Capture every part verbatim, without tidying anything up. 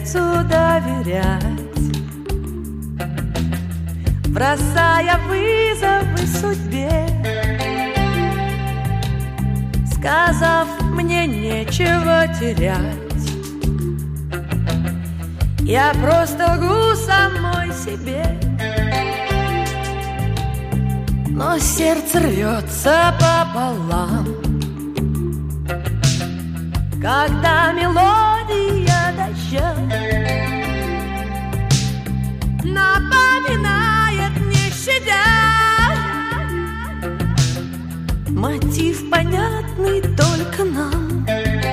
сердцу доверять, бросая вызовы судьбе, сказав мне нечего терять. Я просто лгу самой себе, но сердце рвется пополам, когда мелодия дождя напоминает, не щадя, мотив понятный только нам,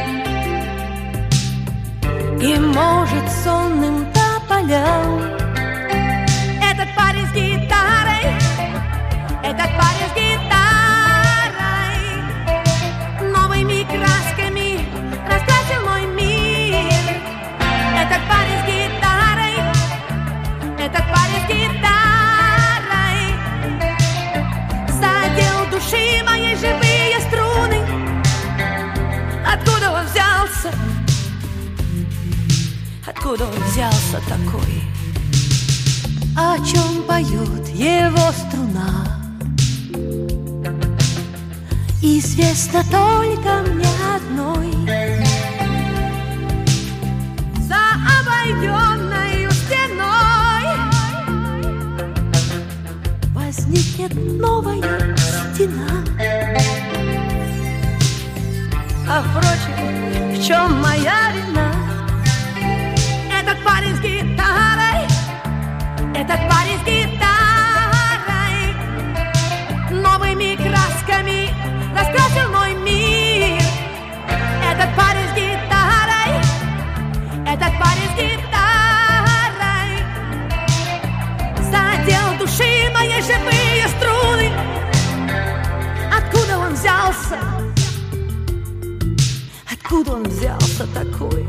и может сонным тополям. Этот парень с гитарой, этот парень с гитарой новыми красками раскрасил мой мир. Этот парень с гитарой, этот парень с гитарой задел души моей живые струны. Откуда он взялся? Откуда он взялся такой? О чем поет его струна, известно только мне одной. За обойденной стеной возникнет новая стена. А впрочем, в чем моя вина? Этот парень с гитарой, этот парень с гитарой новыми красками раскрасил мой мир. Этот парень с гитарой, этот парень с гитарой задел души моей живые струны. Откуда он взялся? Откуда он взялся такой?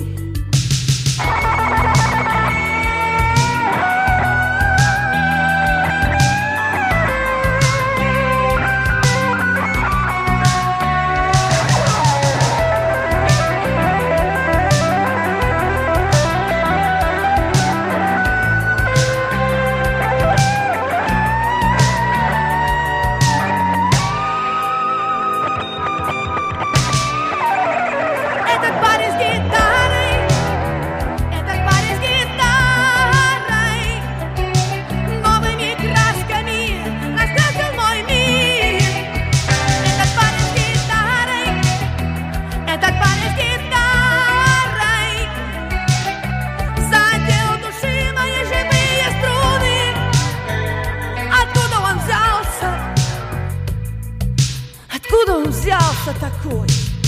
Откуда он взялся такой?